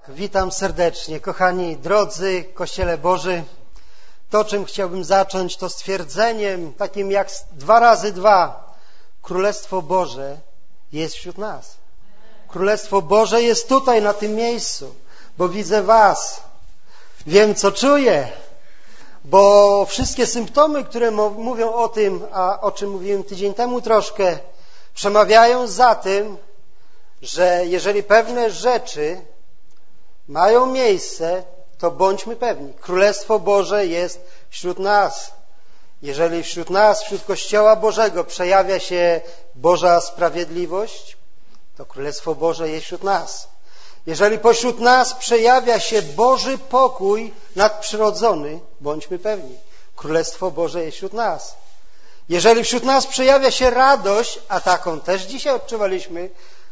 Witam serdecznie, kochani, drodzy Kościele Boży. To, czym chciałbym zacząć, to stwierdzeniem takim jak 2 razy 2. Królestwo Boże jest wśród nas. Królestwo Boże jest tutaj, na tym miejscu, bo widzę was. Wiem, co czuję, bo wszystkie symptomy, które mówią o tym, a o czym mówiłem tydzień temu troszkę, przemawiają za tym, że jeżeli pewne rzeczy mają miejsce, to bądźmy pewni. Królestwo Boże jest wśród nas. Jeżeli wśród nas, wśród Kościoła Bożego przejawia się Boża sprawiedliwość, to Królestwo Boże jest wśród nas. Jeżeli pośród nas przejawia się Boży pokój nadprzyrodzony, bądźmy pewni. Królestwo Boże jest wśród nas. Jeżeli wśród nas przejawia się radość, a taką też dzisiaj odczuwaliśmy,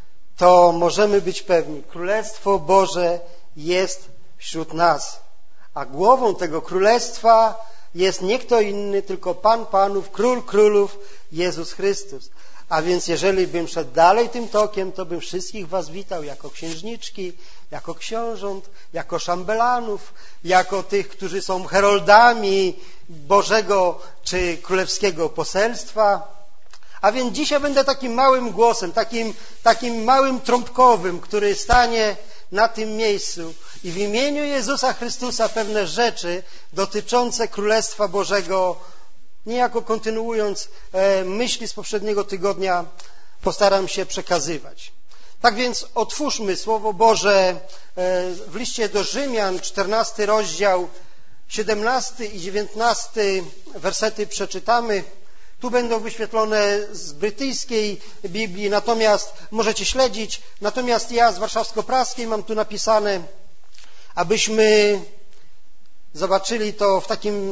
to możemy być pewni. Królestwo Boże jest wśród nas. A głową tego królestwa jest nie kto inny, tylko Pan Panów, Król Królów, Jezus Chrystus. A więc jeżeli bym szedł dalej tym tokiem, to bym wszystkich was witał jako księżniczki, jako książąt, jako szambelanów, jako tych, którzy są heroldami Bożego czy Królewskiego Poselstwa. A więc dzisiaj będę takim małym głosem, takim małym trąbkowym, który stanie na tym miejscu i w imieniu Jezusa Chrystusa pewne rzeczy dotyczące Królestwa Bożego, niejako kontynuując myśli z poprzedniego tygodnia, postaram się przekazywać. Tak więc otwórzmy Słowo Boże w liście do Rzymian, 14 rozdział, 17 i 19 wersety przeczytamy. Tu będą wyświetlone z brytyjskiej Biblii, natomiast możecie śledzić. Natomiast ja z warszawsko-praskiej mam tu napisane, abyśmy zobaczyli to w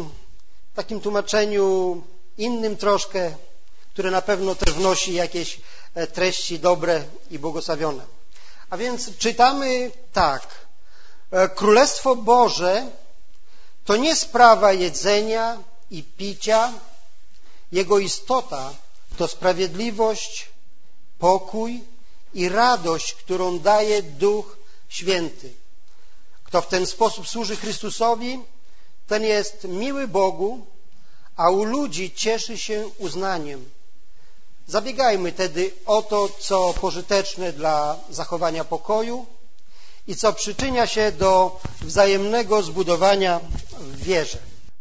takim tłumaczeniu innym troszkę, które na pewno też wnosi jakieś treści dobre i błogosławione. A więc czytamy tak. Królestwo Boże to nie sprawa jedzenia i picia. Jego istota to sprawiedliwość, pokój i radość, którą daje Duch Święty. Kto w ten sposób służy Chrystusowi, ten jest miły Bogu, a u ludzi cieszy się uznaniem. Zabiegajmy tedy o to, co pożyteczne dla zachowania pokoju i co przyczynia się do wzajemnego zbudowania w wierze.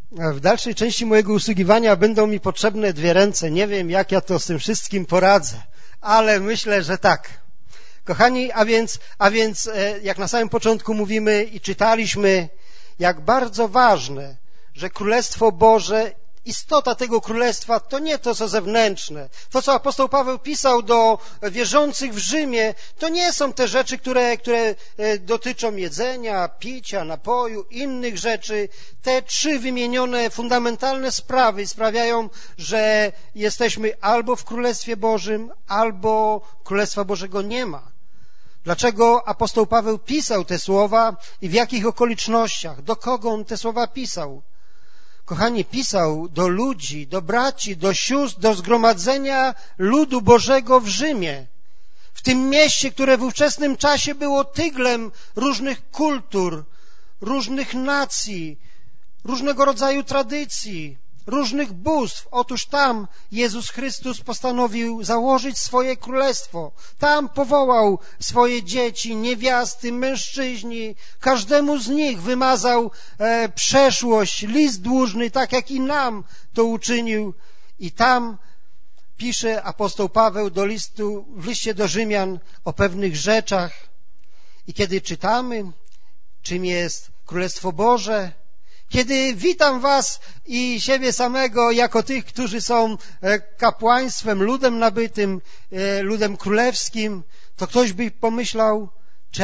W dalszej części mojego usługiwania będą mi potrzebne 2 ręce. Nie wiem, jak ja to z tym wszystkim poradzę, ale myślę, że tak. Kochani, a więc jak na samym początku mówimy i czytaliśmy, jak bardzo ważne, że Królestwo Boże, istota tego Królestwa to nie to, co zewnętrzne. To, co apostoł Paweł pisał do wierzących w Rzymie, to nie są te rzeczy, które dotyczą jedzenia, picia, napoju, innych rzeczy. Te 3 wymienione fundamentalne sprawy sprawiają, że jesteśmy albo w Królestwie Bożym, albo Królestwa Bożego nie ma. Dlaczego apostoł Paweł pisał te słowa i w jakich okolicznościach? Do kogo on te słowa pisał? Kochani, pisał do ludzi, do braci, do sióstr, do zgromadzenia ludu Bożego w Rzymie. W tym mieście, które w ówczesnym czasie było tyglem różnych kultur, różnych nacji, różnego rodzaju tradycji, różnych bóstw. Otóż tam Jezus Chrystus postanowił założyć swoje królestwo. Tam powołał swoje dzieci, niewiasty, mężczyźni. Każdemu z nich wymazał przeszłość, list dłużny, tak jak i nam to uczynił. I tam pisze apostoł Paweł w liście do Rzymian o pewnych rzeczach. I kiedy czytamy, czym jest Królestwo Boże, kiedy witam was i siebie samego jako tych, którzy są kapłaństwem, ludem nabytym, ludem królewskim, to ktoś by pomyślał, czy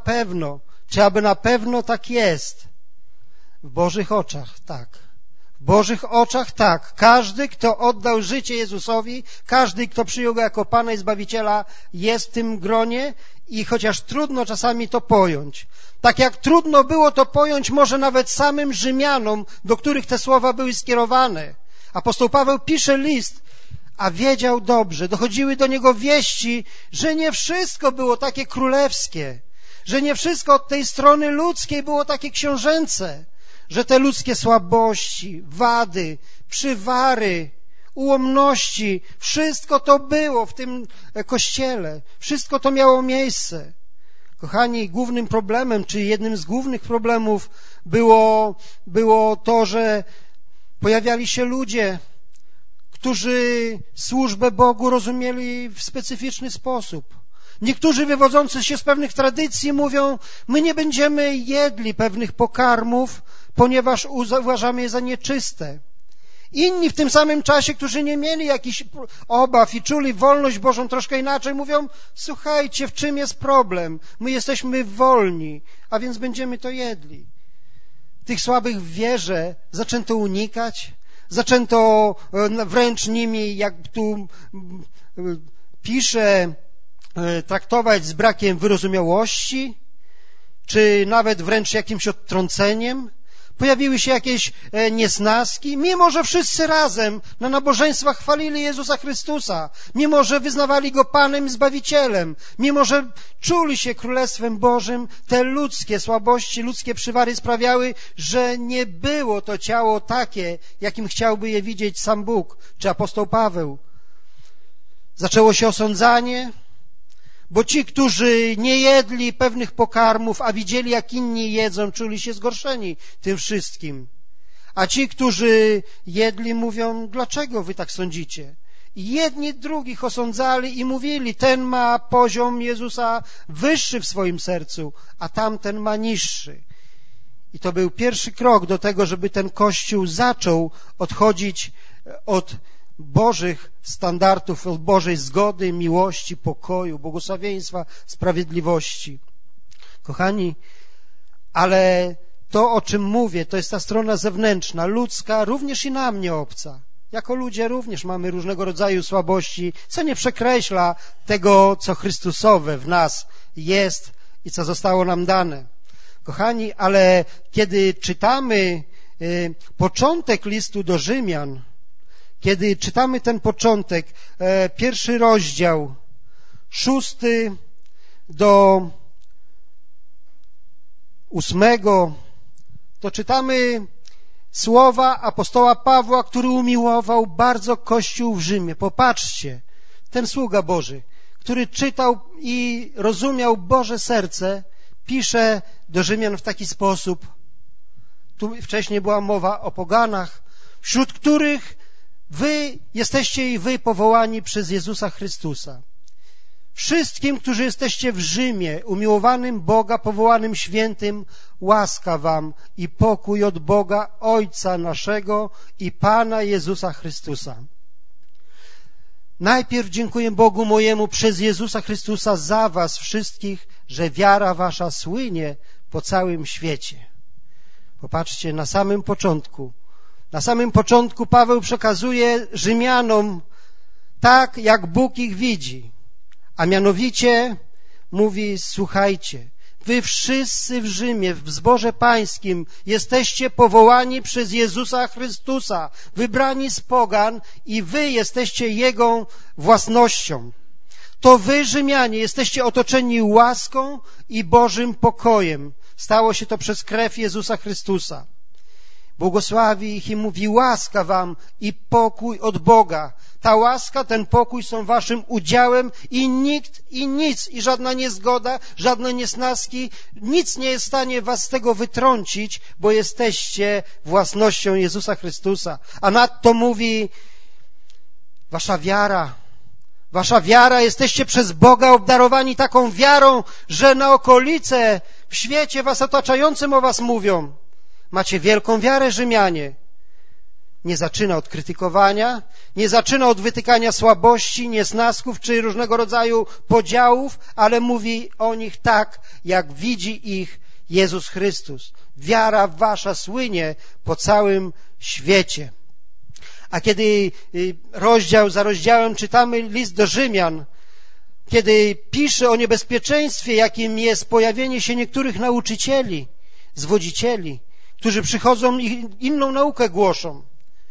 aby na pewno tak jest. W Bożych oczach tak. W Bożych oczach tak. Każdy, kto oddał życie Jezusowi, każdy, kto przyjął Go jako Pana i Zbawiciela, jest w tym gronie i chociaż trudno czasami to pojąć, tak jak trudno było to pojąć może nawet samym Rzymianom, do których te słowa były skierowane. Apostoł Paweł pisze list, a wiedział dobrze, dochodziły do niego wieści, że nie wszystko było takie królewskie, że nie wszystko od tej strony ludzkiej było takie książęce, że te ludzkie słabości, wady, przywary, ułomności, wszystko to było w tym Kościele, wszystko to miało miejsce. Kochani, głównym problemem, czy jednym z głównych problemów było to, że pojawiali się ludzie, którzy służbę Bogu rozumieli w specyficzny sposób. Niektórzy wywodzący się z pewnych tradycji mówią, my nie będziemy jedli pewnych pokarmów, ponieważ uważamy je za nieczyste. Inni w tym samym czasie, którzy nie mieli jakichś obaw i czuli wolność Bożą troszkę inaczej, mówią, słuchajcie, w czym jest problem? My jesteśmy wolni, a więc będziemy to jedli. Tych słabych w wierze zaczęto unikać, zaczęto wręcz nimi, jak tu pisze, traktować z brakiem wyrozumiałości, czy nawet wręcz jakimś odtrąceniem. Pojawiły się jakieś niesnaski, mimo że wszyscy razem na nabożeństwach chwalili Jezusa Chrystusa, mimo że wyznawali Go Panem i Zbawicielem, mimo że czuli się Królestwem Bożym, te ludzkie słabości, ludzkie przywary sprawiały, że nie było to ciało takie, jakim chciałby je widzieć sam Bóg czy apostoł Paweł. Zaczęło się osądzanie, bo ci, którzy nie jedli pewnych pokarmów, a widzieli, jak inni jedzą, czuli się zgorszeni tym wszystkim. A ci, którzy jedli, mówią, dlaczego wy tak sądzicie? I jedni drugich osądzali i mówili, ten ma poziom Jezusa wyższy w swoim sercu, a tamten ma niższy. I to był pierwszy krok do tego, żeby ten Kościół zaczął odchodzić od Bożych standardów, od Bożej zgody, miłości, pokoju, błogosławieństwa, sprawiedliwości. Kochani, ale to, o czym mówię, to jest ta strona zewnętrzna, ludzka, również i nam nie obca. Jako ludzie również mamy różnego rodzaju słabości, co nie przekreśla tego, co Chrystusowe w nas jest i co zostało nam dane. Kochani, ale kiedy czytamy początek listu do Rzymian, kiedy czytamy ten początek, 1 rozdział, 6 do 8, to czytamy słowa apostoła Pawła, który umiłował bardzo Kościół w Rzymie. Popatrzcie, ten sługa Boży, który czytał i rozumiał Boże serce, pisze do Rzymian w taki sposób. Tu wcześniej była mowa o poganach, wśród których wy jesteście i wy powołani przez Jezusa Chrystusa. Wszystkim, którzy jesteście w Rzymie, umiłowanym Boga, powołanym świętym, łaska wam i pokój od Boga, Ojca naszego i Pana Jezusa Chrystusa. Najpierw dziękuję Bogu mojemu przez Jezusa Chrystusa za was wszystkich, że wiara wasza słynie po całym świecie. Popatrzcie, na samym początku Paweł przekazuje Rzymianom tak, jak Bóg ich widzi. A mianowicie mówi, słuchajcie, wy wszyscy w Rzymie, w zborze pańskim jesteście powołani przez Jezusa Chrystusa, wybrani z pogan i wy jesteście Jego własnością. To wy, Rzymianie, jesteście otoczeni łaską i Bożym pokojem. Stało się to przez krew Jezusa Chrystusa. Błogosławi ich i mówi, łaska wam i pokój od Boga. Ta łaska, ten pokój są waszym udziałem i nikt i nic, i żadna niezgoda, żadne niesnaski, nic nie jest w stanie was z tego wytrącić, bo jesteście własnością Jezusa Chrystusa. A nadto mówi, wasza wiara, jesteście przez Boga obdarowani taką wiarą, że na okolice w świecie was otaczającym o was mówią. Macie wielką wiarę, Rzymianie. Nie zaczyna od krytykowania, nie zaczyna od wytykania słabości, niesnasków czy różnego rodzaju podziałów, ale mówi o nich tak, jak widzi ich Jezus Chrystus. Wiara wasza słynie po całym świecie. A kiedy rozdział za rozdziałem czytamy list do Rzymian, kiedy pisze o niebezpieczeństwie, jakim jest pojawienie się niektórych nauczycieli, zwodzicieli, którzy przychodzą i inną naukę głoszą,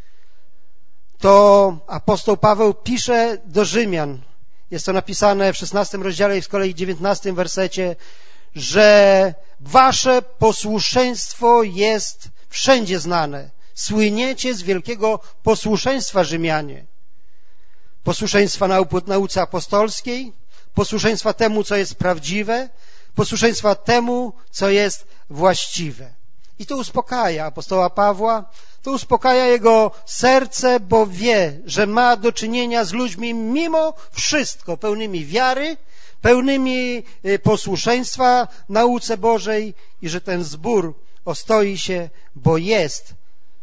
to apostoł Paweł pisze do Rzymian. Jest to napisane w 16 rozdziale i z kolei 19 wersecie, że wasze posłuszeństwo jest wszędzie znane. Słyniecie z wielkiego posłuszeństwa, Rzymianie. Posłuszeństwa nauce apostolskiej, posłuszeństwa temu, co jest prawdziwe, posłuszeństwa temu, co jest właściwe. I to uspokaja apostoła Pawła, to uspokaja jego serce, bo wie, że ma do czynienia z ludźmi mimo wszystko pełnymi wiary, pełnymi posłuszeństwa nauce Bożej i że ten zbór ostoi się, bo jest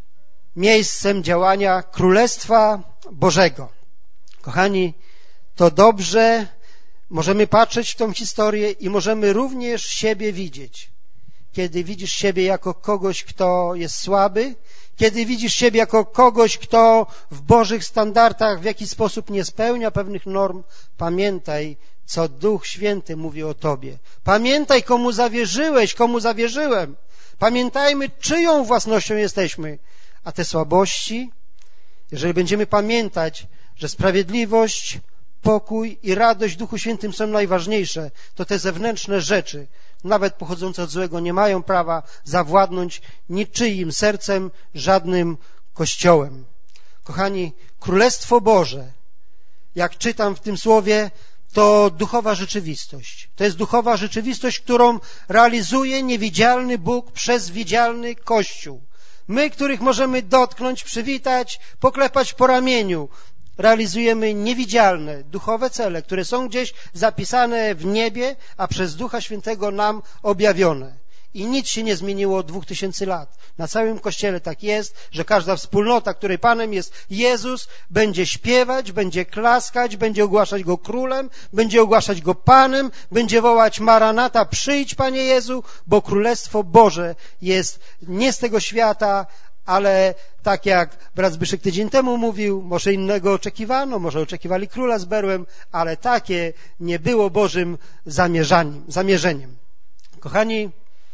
miejscem działania Królestwa Bożego. Kochani, to dobrze możemy patrzeć w tą historię i możemy również siebie widzieć. Kiedy widzisz siebie jako kogoś, kto jest słaby, kiedy widzisz siebie jako kogoś, kto w Bożych standardach w jakiś sposób nie spełnia pewnych norm, pamiętaj, co Duch Święty mówi o tobie. Pamiętaj, komu zawierzyłeś, komu zawierzyłem. Pamiętajmy, czyją własnością jesteśmy. A te słabości, jeżeli będziemy pamiętać, że sprawiedliwość, pokój i radość w Duchu Świętym są najważniejsze, to te zewnętrzne rzeczy, nawet pochodzące od złego, nie mają prawa zawładnąć niczyim sercem, żadnym kościołem. Kochani, Królestwo Boże, jak czytam w tym słowie, to duchowa rzeczywistość. To jest duchowa rzeczywistość, którą realizuje niewidzialny Bóg przez widzialny Kościół. My, których możemy dotknąć, przywitać, poklepać po ramieniu, realizujemy niewidzialne, duchowe cele, które są gdzieś zapisane w niebie, a przez Ducha Świętego nam objawione. I nic się nie zmieniło od 2000 lat. Na całym Kościele tak jest, że każda wspólnota, której Panem jest Jezus, będzie śpiewać, będzie klaskać, będzie ogłaszać Go Królem, będzie ogłaszać Go Panem, będzie wołać Maranata, przyjdź Panie Jezu, bo Królestwo Boże jest nie z tego świata, ale tak jak brat Zbyszek tydzień temu mówił, może innego oczekiwano, może oczekiwali króla z berłem, ale takie nie było Bożym zamierzeniem. Kochani,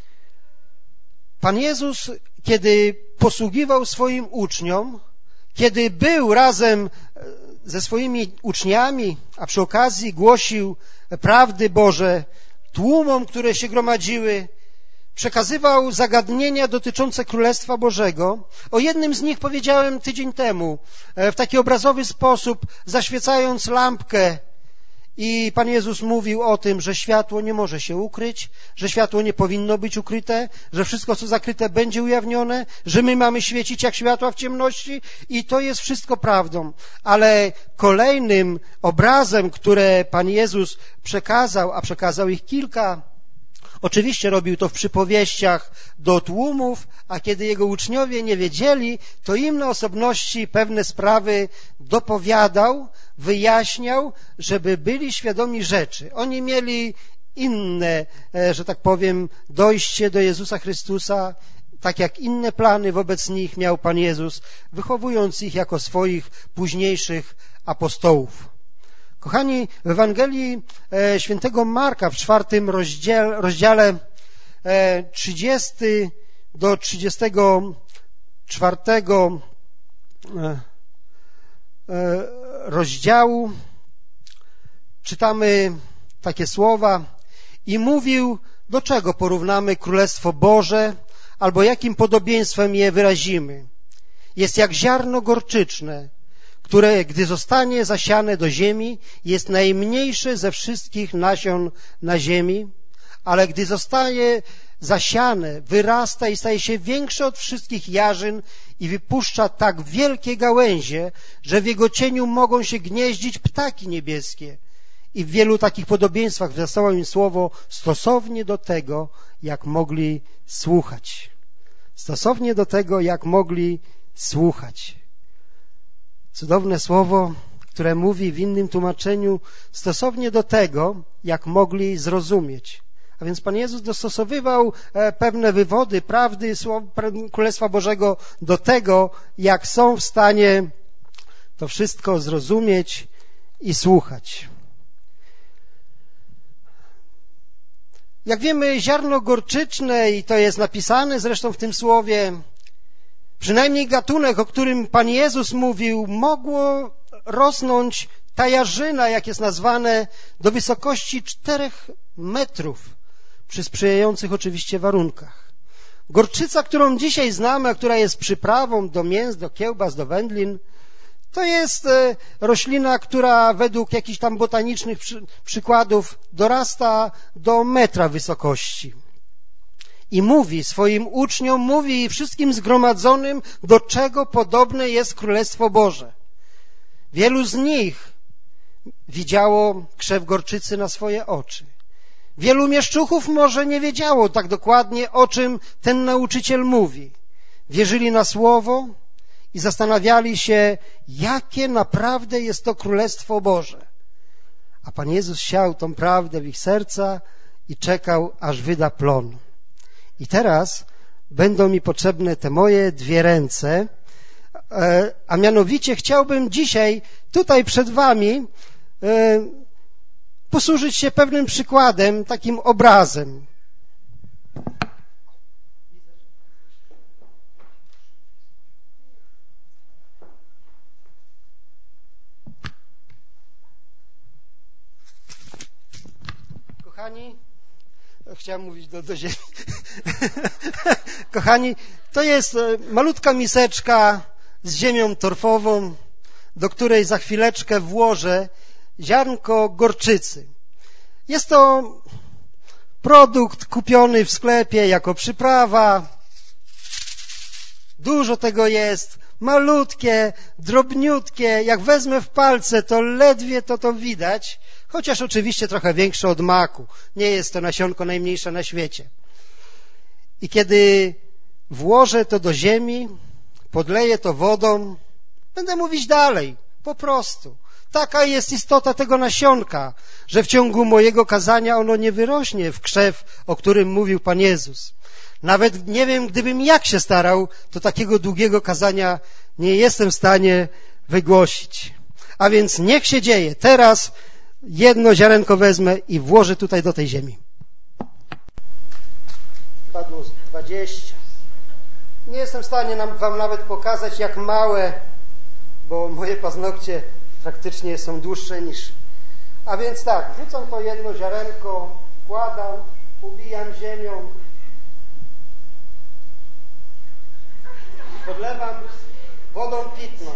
Pan Jezus, kiedy posługiwał swoim uczniom, kiedy był razem ze swoimi uczniami, a przy okazji głosił prawdy Boże tłumom, które się gromadziły, przekazywał zagadnienia dotyczące Królestwa Bożego. O jednym z nich powiedziałem tydzień temu, w taki obrazowy sposób, zaświecając lampkę. I Pan Jezus mówił o tym, że światło nie może się ukryć, że światło nie powinno być ukryte, że wszystko, co zakryte, będzie ujawnione, że my mamy świecić jak światła w ciemności i to jest wszystko prawdą. Ale kolejnym obrazem, które Pan Jezus przekazał, a przekazał ich kilka, oczywiście robił to w przypowieściach do tłumów, a kiedy Jego uczniowie nie wiedzieli, to im na osobności pewne sprawy dopowiadał, wyjaśniał, żeby byli świadomi rzeczy. Oni mieli inne, że tak powiem, dojście do Jezusa Chrystusa, tak jak inne plany wobec nich miał Pan Jezus, wychowując ich jako swoich późniejszych apostołów. Kochani, w Ewangelii świętego Marka w 4 rozdziale 30 do 34 rozdziału czytamy takie słowa: i mówił, do czego porównamy Królestwo Boże, albo jakim podobieństwem je wyrazimy. Jest jak ziarno gorczyczne, które, gdy zostanie zasiane do ziemi, jest najmniejsze ze wszystkich nasion na ziemi, ale gdy zostaje zasiane, wyrasta i staje się większe od wszystkich jarzyn i wypuszcza tak wielkie gałęzie, że w jego cieniu mogą się gnieździć ptaki niebieskie. I w wielu takich podobieństwach zastało im słowo stosownie do tego, jak mogli słuchać. Stosownie do tego, jak mogli słuchać. Cudowne słowo, które mówi w innym tłumaczeniu stosownie do tego, jak mogli zrozumieć. A więc Pan Jezus dostosowywał pewne wywody prawdy Królestwa Bożego do tego, jak są w stanie to wszystko zrozumieć i słuchać. Jak wiemy, ziarno gorczyczne, i to jest napisane zresztą w tym słowie, przynajmniej gatunek, o którym Pan Jezus mówił, mogło rosnąć, ta jarzyna, jak jest nazwane, do wysokości 4 metrów. przy sprzyjających oczywiście warunkach. Gorczyca, którą dzisiaj znamy, a która jest przyprawą do mięs, do kiełbas, do wędlin, to jest roślina, która według jakichś tam botanicznych przykładów dorasta do metra wysokości. I mówi swoim uczniom, mówi wszystkim zgromadzonym, do czego podobne jest Królestwo Boże. Wielu z nich widziało krzew gorczycy na swoje oczy. Wielu mieszczuchów może nie wiedziało tak dokładnie, o czym ten nauczyciel mówi. Wierzyli na słowo i zastanawiali się, jakie naprawdę jest to Królestwo Boże. A Pan Jezus siał tą prawdę w ich serca i czekał, aż wyda plon. I teraz będą mi potrzebne te moje dwie ręce, a mianowicie chciałbym dzisiaj tutaj przed wami posłużyć się pewnym przykładem, takim obrazem. Kochani, chciałem mówić do ziemi. Kochani, to jest malutka miseczka z ziemią torfową, do której za chwileczkę włożę ziarnko gorczycy. Jest to produkt kupiony w sklepie jako przyprawa. Dużo tego jest, malutkie, drobniutkie. Jak wezmę w palce, to ledwie to widać, chociaż oczywiście trochę większe od maku. Nie jest to nasionko najmniejsze na świecie. I kiedy włożę to do ziemi, podleję to wodą, będę mówić dalej, po prostu. Taka jest istota tego nasionka, że w ciągu mojego kazania ono nie wyrośnie w krzew, o którym mówił Pan Jezus. Nawet nie wiem, gdybym jak się starał, to takiego długiego kazania nie jestem w stanie wygłosić. A więc niech się dzieje. Teraz jedno ziarenko wezmę i włożę tutaj do tej ziemi. Padło 20. Nie jestem w stanie wam nawet pokazać, jak małe, bo moje paznokcie praktycznie są dłuższe niż... A więc tak, wrzucam to jedno ziarenko, wkładam, ubijam ziemią, podlewam wodą pitną.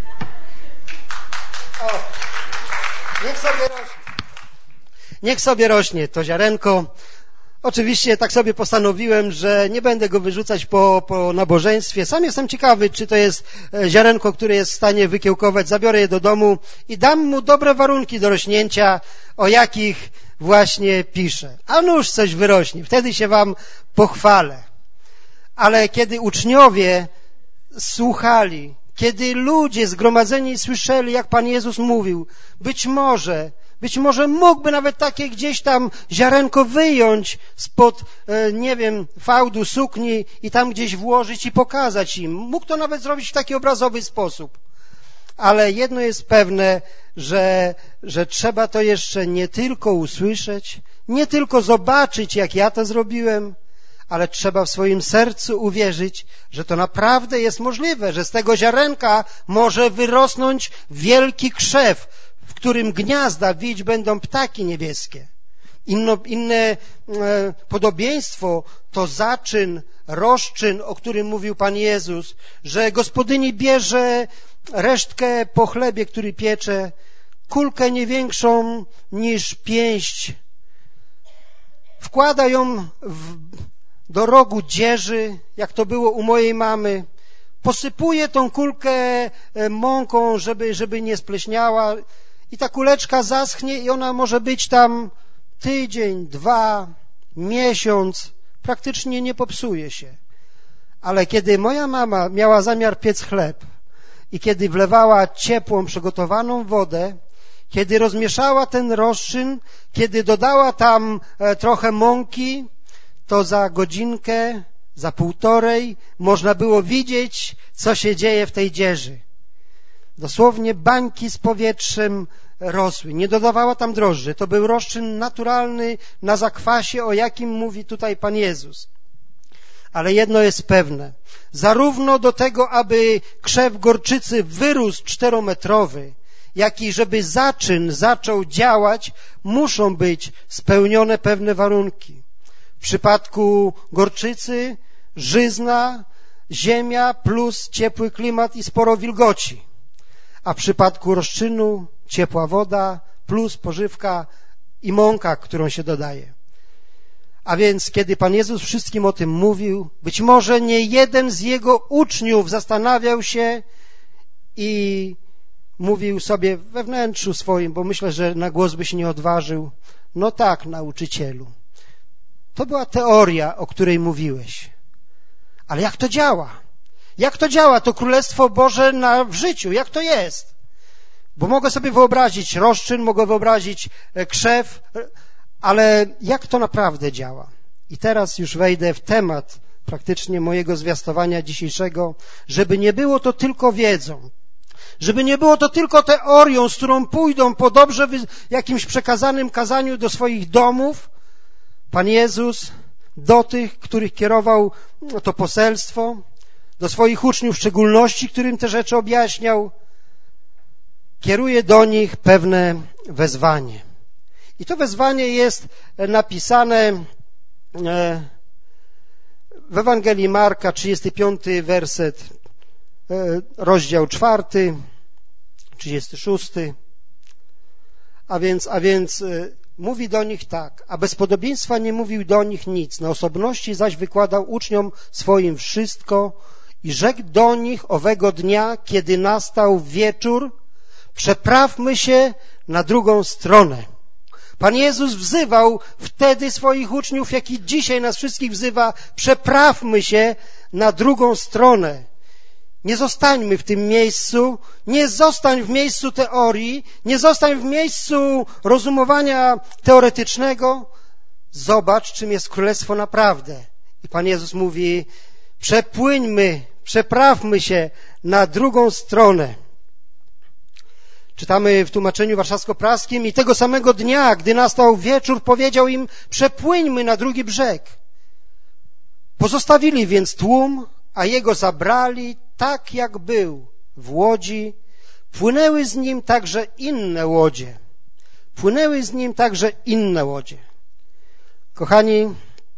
O, niech sobie rośnie. Niech sobie rośnie to ziarenko. Oczywiście tak sobie postanowiłem, że nie będę go wyrzucać po nabożeństwie. Sam jestem ciekawy, czy to jest ziarenko, które jest w stanie wykiełkować. Zabiorę je do domu i dam mu dobre warunki do rośnięcia, o jakich właśnie piszę. A nuż coś wyrośnie, wtedy się wam pochwalę. Ale kiedy uczniowie słuchali, kiedy ludzie zgromadzeni słyszeli, jak Pan Jezus mówił, być może mógłby nawet takie gdzieś tam ziarenko wyjąć spod, nie wiem, fałdu sukni i tam gdzieś włożyć i pokazać im. Mógł to nawet zrobić w taki obrazowy sposób. Ale jedno jest pewne, że trzeba to jeszcze nie tylko usłyszeć, nie tylko zobaczyć, jak ja to zrobiłem, ale trzeba w swoim sercu uwierzyć, że to naprawdę jest możliwe, że z tego ziarenka może wyrosnąć wielki krzew, w którym gniazda wić będą ptaki niebieskie. Inne podobieństwo to zaczyn, rozczyn, o którym mówił Pan Jezus, że gospodyni bierze resztkę po chlebie, który piecze, kulkę nie większą niż pięść, wkłada ją do rogu dzieży, jak to było u mojej mamy, posypuje tą kulkę mąką, żeby nie spleśniała i ta kuleczka zaschnie i ona może być tam tydzień, 2, miesiąc, praktycznie nie popsuje się. Ale kiedy moja mama miała zamiar piec chleb i kiedy wlewała ciepłą, przygotowaną wodę, kiedy rozmieszała ten rozczyn, kiedy dodała tam trochę mąki, to za godzinkę, za półtorej można było widzieć, co się dzieje w tej dzieży. Dosłownie bańki z powietrzem rosły. Nie dodawała tam drożdży. To był rozczyn naturalny na zakwasie, o jakim mówi tutaj Pan Jezus. Ale jedno jest pewne. Zarówno do tego, aby krzew gorczycy wyrósł 4-metrowy, jak i żeby zaczyn zaczął działać, muszą być spełnione pewne warunki. W przypadku gorczycy żyzna, ziemia plus ciepły klimat i sporo wilgoci. A w przypadku rozczynu ciepła woda plus pożywka i mąka, którą się dodaje. A więc kiedy Pan Jezus wszystkim o tym mówił, być może nie jeden z Jego uczniów zastanawiał się i mówił sobie we wnętrzu swoim, bo myślę, że na głos by się nie odważył, no tak, nauczycielu, to była teoria, o której mówiłeś. Ale jak to działa? Jak to działa, to Królestwo Boże w życiu? Jak to jest? Bo mogę sobie wyobrazić rozczyn, mogę wyobrazić krzew, ale jak to naprawdę działa? I teraz już wejdę w temat praktycznie mojego zwiastowania dzisiejszego, żeby nie było to tylko wiedzą, żeby nie było to tylko teorią, z którą pójdą po dobrze jakimś przekazanym kazaniu do swoich domów. Pan Jezus do tych, których kierował to poselstwo, do swoich uczniów w szczególności, którym te rzeczy objaśniał, kieruje do nich pewne wezwanie. I to wezwanie jest napisane w Ewangelii Marka, 35 werset, rozdział 4, 36. A więc mówi do nich tak, a bez podobieństwa nie mówił do nich nic, na osobności zaś wykładał uczniom swoim wszystko i rzekł do nich owego dnia, kiedy nastał wieczór, przeprawmy się na drugą stronę. Pan Jezus wzywał wtedy swoich uczniów, jak i dzisiaj nas wszystkich wzywa, przeprawmy się na drugą stronę. Nie zostańmy w tym miejscu, nie zostań w miejscu teorii, nie zostań w miejscu rozumowania teoretycznego. Zobacz, czym jest Królestwo naprawdę. I Pan Jezus mówi, przepłyńmy, przeprawmy się na drugą stronę. Czytamy w tłumaczeniu warszawsko-praskim i tego samego dnia, gdy nastał wieczór, powiedział im, przepłyńmy na drugi brzeg. Pozostawili więc tłum, a jego zabrali tak, jak był w łodzi. Płynęły z nim także inne łodzie. Płynęły z nim także inne łodzie. Kochani,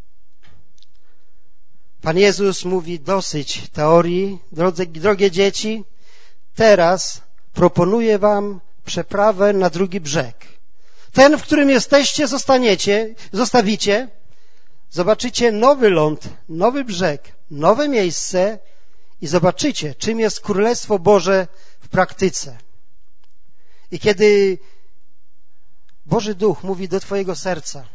Pan Jezus mówi dosyć teorii, drogie dzieci, teraz proponuję wam przeprawę na drugi brzeg. Ten, w którym jesteście, zostawicie, zobaczycie nowy ląd, nowy brzeg, nowe miejsce i zobaczycie, czym jest Królestwo Boże w praktyce. I kiedy Boży Duch mówi do twojego serca,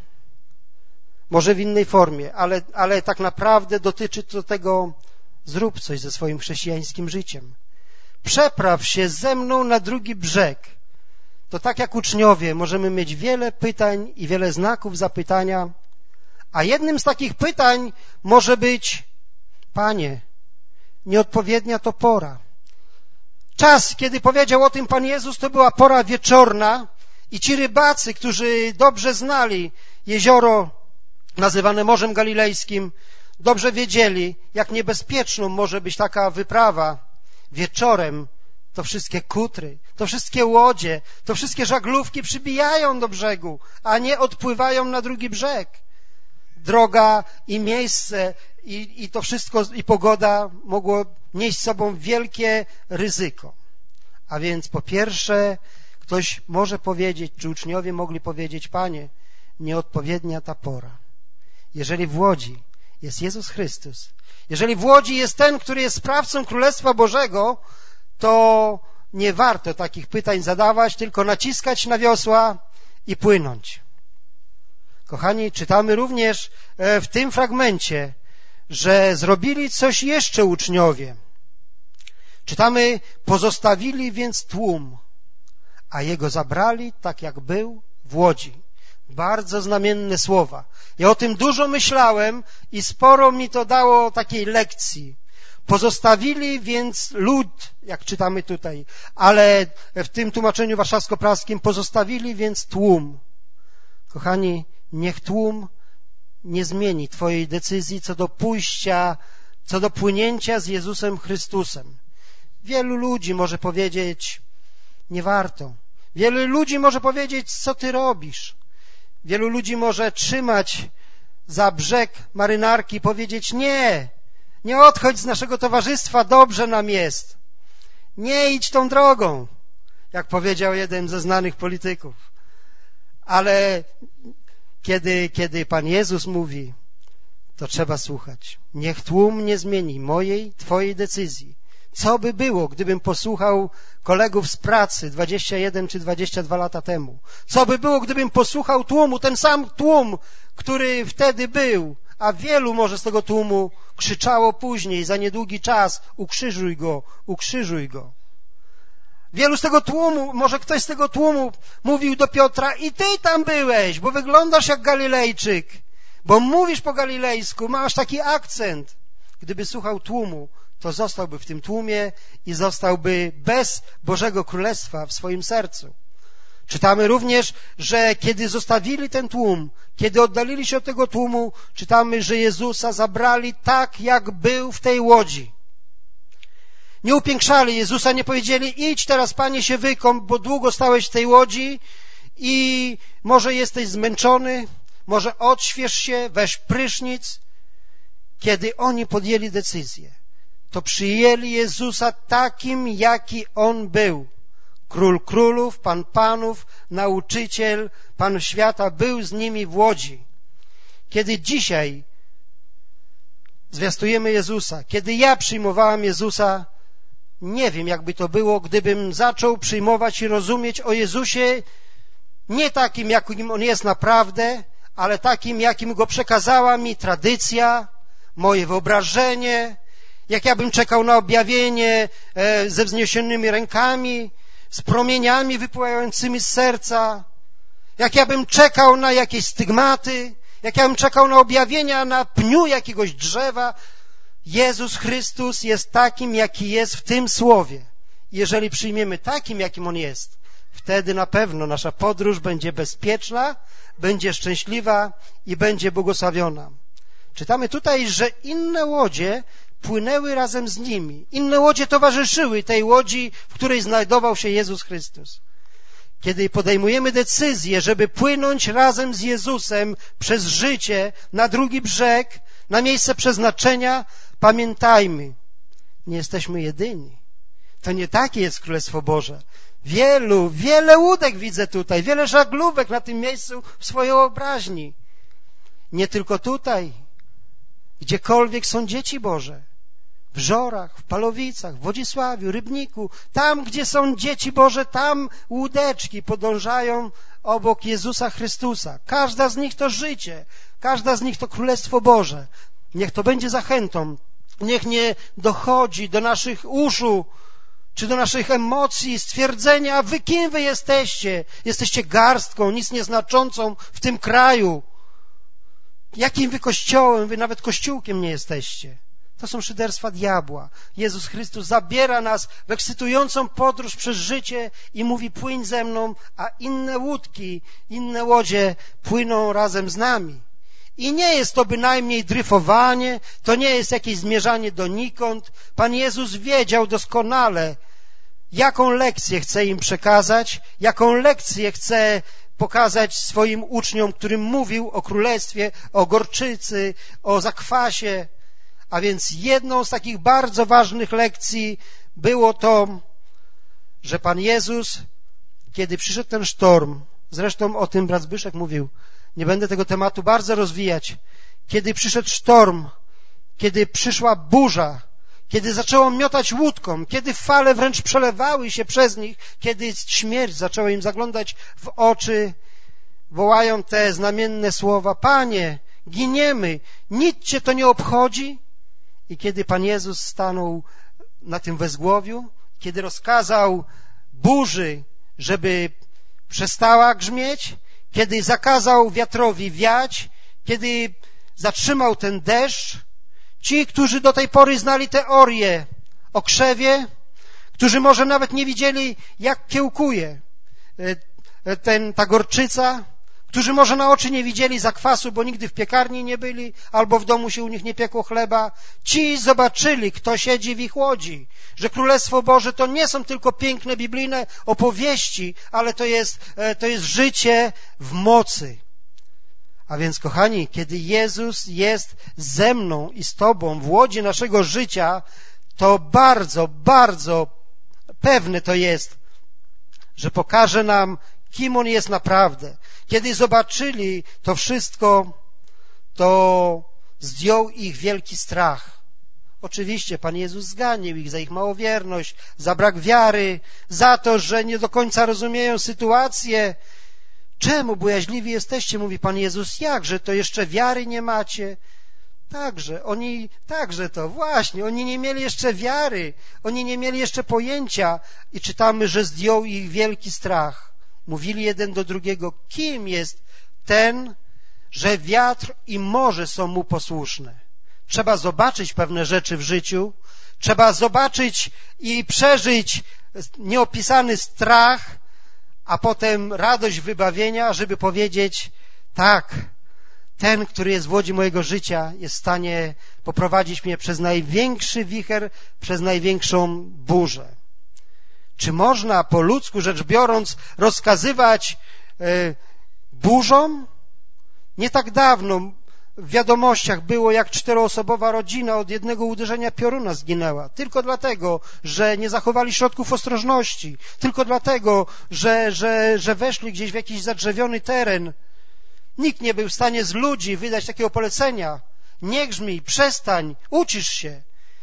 może w innej formie, ale tak naprawdę dotyczy to tego, zrób coś ze swoim chrześcijańskim życiem. Przepraw się ze mną na drugi brzeg. To tak jak uczniowie, możemy mieć wiele pytań i wiele znaków zapytania, a jednym z takich pytań może być, Panie, nieodpowiednia to pora. Czas, kiedy powiedział o tym Pan Jezus, to była pora wieczorna i ci rybacy, którzy dobrze znali jezioro nazywane Morzem Galilejskim, dobrze wiedzieli, jak niebezpieczną może być taka wyprawa. Wieczorem to wszystkie kutry, to wszystkie łodzie, to wszystkie żaglówki przybijają do brzegu, a nie odpływają na drugi brzeg. Droga i miejsce i to wszystko, i pogoda mogło nieść z sobą wielkie ryzyko. A więc po pierwsze ktoś może powiedzieć, czy uczniowie mogli powiedzieć, Panie, nieodpowiednia ta pora. Jeżeli w łodzi jest Jezus Chrystus, jeżeli w łodzi jest ten, który jest sprawcą Królestwa Bożego, to nie warto takich pytań zadawać, tylko naciskać na wiosła i płynąć. Kochani, czytamy również w tym fragmencie, że zrobili coś jeszcze uczniowie. Czytamy, pozostawili więc tłum, a jego zabrali tak jak był w łodzi. Bardzo znamienne słowa. Ja o tym dużo myślałem i sporo mi to dało takiej lekcji. Pozostawili więc lud, jak czytamy tutaj, ale w tym tłumaczeniu warszawsko-praskim pozostawili więc tłum. Kochani, niech tłum nie zmieni twojej decyzji co do pójścia, co do płynięcia z Jezusem Chrystusem. Wielu ludzi może powiedzieć, nie warto. Wielu ludzi może powiedzieć, co ty robisz. Wielu ludzi może trzymać za brzeg marynarki i powiedzieć: nie odchodź z naszego towarzystwa, dobrze nam jest. Nie idź tą drogą, jak powiedział jeden ze znanych polityków. Ale kiedy Pan Jezus mówi, to trzeba słuchać. Niech tłum nie zmieni mojej, twojej decyzji. Co by było, gdybym posłuchał kolegów z pracy 21 czy 22 lata temu? Co by było, gdybym posłuchał tłumu, ten sam tłum, który wtedy był, a wielu może z tego tłumu krzyczało później, za niedługi czas: ukrzyżuj go, ukrzyżuj go. Wielu z tego tłumu, może ktoś z tego tłumu mówił do Piotra: i ty tam byłeś, bo wyglądasz jak Galilejczyk, bo mówisz po galilejsku, masz taki akcent. Gdyby słuchał tłumu, to zostałby w tym tłumie i zostałby bez Bożego Królestwa w swoim sercu. Czytamy również, że kiedy zostawili ten tłum, kiedy oddalili się od tego tłumu, czytamy, że Jezusa zabrali tak, jak był w tej łodzi. Nie upiększali Jezusa, nie powiedzieli: idź teraz, Panie, się wykąp, bo długo stałeś w tej łodzi i może jesteś zmęczony, może odśwież się, weź prysznic. Kiedy oni podjęli decyzję, to przyjęli Jezusa takim, jaki On był. Król królów, Pan panów, nauczyciel, Pan świata był z nimi w łodzi. Kiedy dzisiaj zwiastujemy Jezusa, kiedy ja przyjmowałem Jezusa, nie wiem, jakby to było, gdybym zaczął przyjmować i rozumieć o Jezusie nie takim, jakim On jest naprawdę, ale takim, jakim Go przekazała mi tradycja, moje wyobrażenie, jak ja bym czekał na objawienie ze wzniesionymi rękami, z promieniami wypływającymi z serca, jak ja bym czekał na jakieś stygmaty, jak ja bym czekał na objawienia na pniu jakiegoś drzewa. Jezus Chrystus jest takim, jaki jest w tym Słowie. Jeżeli przyjmiemy takim, jakim On jest, wtedy na pewno nasza podróż będzie bezpieczna, będzie szczęśliwa i będzie błogosławiona. Czytamy tutaj, że inne łodzie płynęły razem z nimi. Inne łodzie towarzyszyły tej łodzi, w której znajdował się Jezus Chrystus. Kiedy podejmujemy decyzję, żeby płynąć razem z Jezusem przez życie na drugi brzeg, na miejsce przeznaczenia, pamiętajmy, nie jesteśmy jedyni. To nie takie jest Królestwo Boże. Wiele łódek widzę tutaj, wiele żaglówek na tym miejscu w swojej wyobraźni. Nie tylko tutaj, gdziekolwiek są dzieci Boże. W Żorach, w Palowicach, w Wodzisławiu, Rybniku. Tam, gdzie są dzieci Boże, tam łódeczki podążają obok Jezusa Chrystusa. Każda z nich to życie. Każda z nich to Królestwo Boże. Niech to będzie zachętą. Niech nie dochodzi do naszych uszu czy do naszych emocji stwierdzenia: wy kim wy jesteście? Jesteście garstką, nic nieznaczącą w tym kraju. Jakim wy kościołem? Wy nawet kościółkiem nie jesteście. To są szyderstwa diabła. Jezus Chrystus zabiera nas w ekscytującą podróż przez życie i mówi: płyń ze mną, a inne łódki, inne łodzie płyną razem z nami. I nie jest to bynajmniej dryfowanie, to nie jest jakieś zmierzanie donikąd. Pan Jezus wiedział doskonale, jaką lekcję chce im przekazać, jaką lekcję chce pokazać swoim uczniom, którym mówił o królestwie, o gorczycy, o zakwasie. A więc jedną z takich bardzo ważnych lekcji było to, że Pan Jezus, kiedy przyszedł ten sztorm, zresztą o tym brat Zbyszek mówił, nie będę tego tematu bardzo rozwijać, kiedy przyszedł sztorm, kiedy przyszła burza, kiedy zaczęło miotać łódką, kiedy fale wręcz przelewały się przez nich, kiedy śmierć zaczęła im zaglądać w oczy, wołają te znamienne słowa: Panie, giniemy, nic Cię to nie obchodzi? I kiedy Pan Jezus stanął na tym wezgłowiu, kiedy rozkazał burzy, żeby przestała grzmieć, kiedy zakazał wiatrowi wiać, kiedy zatrzymał ten deszcz, ci, którzy do tej pory znali teorię o krzewie, którzy może nawet nie widzieli, jak kiełkuje ta gorczyca, którzy może na oczy nie widzieli zakwasu, bo nigdy w piekarni nie byli, albo w domu się u nich nie piekło chleba, ci zobaczyli, kto siedzi w ich łodzi, że Królestwo Boże to nie są tylko piękne biblijne opowieści, ale to jest życie w mocy. A więc, kochani, kiedy Jezus jest ze mną i z Tobą w łodzi naszego życia, to bardzo, bardzo pewne to jest, że pokaże nam, kim On jest naprawdę. Kiedy zobaczyli to wszystko, to zdjął ich wielki strach. Oczywiście Pan Jezus zganił ich za ich małowierność, za brak wiary, za to, że nie do końca rozumieją sytuację. Czemu bojaźliwi jesteście, mówi Pan Jezus, jakże to jeszcze wiary nie macie? Oni nie mieli jeszcze wiary, oni nie mieli jeszcze pojęcia i czytamy, że zdjął ich wielki strach. Mówili jeden do drugiego, kim jest ten, że wiatr i morze są mu posłuszne. Trzeba zobaczyć pewne rzeczy w życiu, trzeba zobaczyć i przeżyć nieopisany strach, a potem radość wybawienia, żeby powiedzieć, tak, ten, który jest w łodzi mojego życia, jest w stanie poprowadzić mnie przez największy wicher, przez największą burzę. Czy można po ludzku rzecz biorąc rozkazywać burzom? Nie tak dawno w wiadomościach było, jak 4-osobowa rodzina od jednego uderzenia pioruna zginęła. Tylko dlatego, że nie zachowali środków ostrożności. Tylko dlatego, że weszli gdzieś w jakiś zadrzewiony teren. Nikt nie był w stanie z ludzi wydać takiego polecenia. Nie grzmij, przestań, ucisz się.